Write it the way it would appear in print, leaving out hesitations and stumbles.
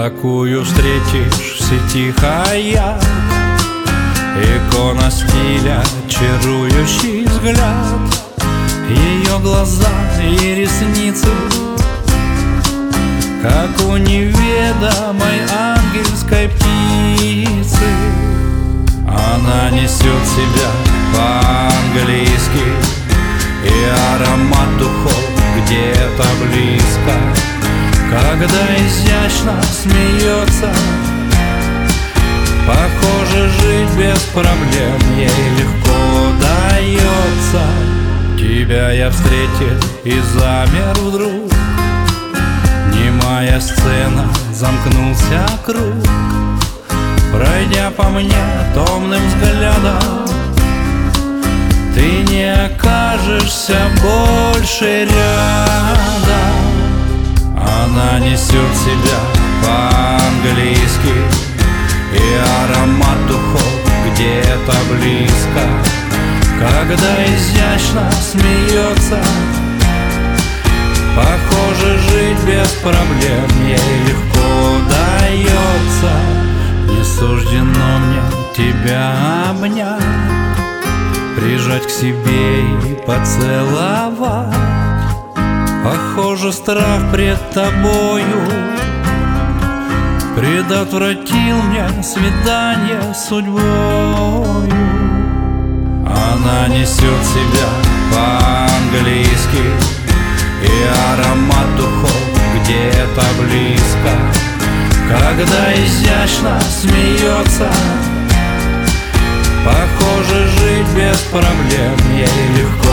Такую встретишь в сети хаят, икона стиля, чарующий взгляд. Ее глаза и ресницы, как у неведомой ангельской птицы. Она несет себя по-английски, и аромат духов где-то близко. Когда изящно смеется, похоже, жить без проблем ей легко дается. Тебя я встретил и замер вдруг, немая сцена, замкнулся круг. Пройдя по мне томным взглядом, ты не окажешься больше рядом. Она несет себя по-английски, и аромат духов где-то близко. Когда изящно смеется, похоже, жить без проблем ей легко дается. Не суждено мне тебя обнять, прижать к себе и поцеловать. Похоже, страх пред тобою предотвратил мне свидание с судьбою. Она несет себя по-английски, и аромат духов где-то близко. Когда изящно смеется, похоже, жить без проблем ей легко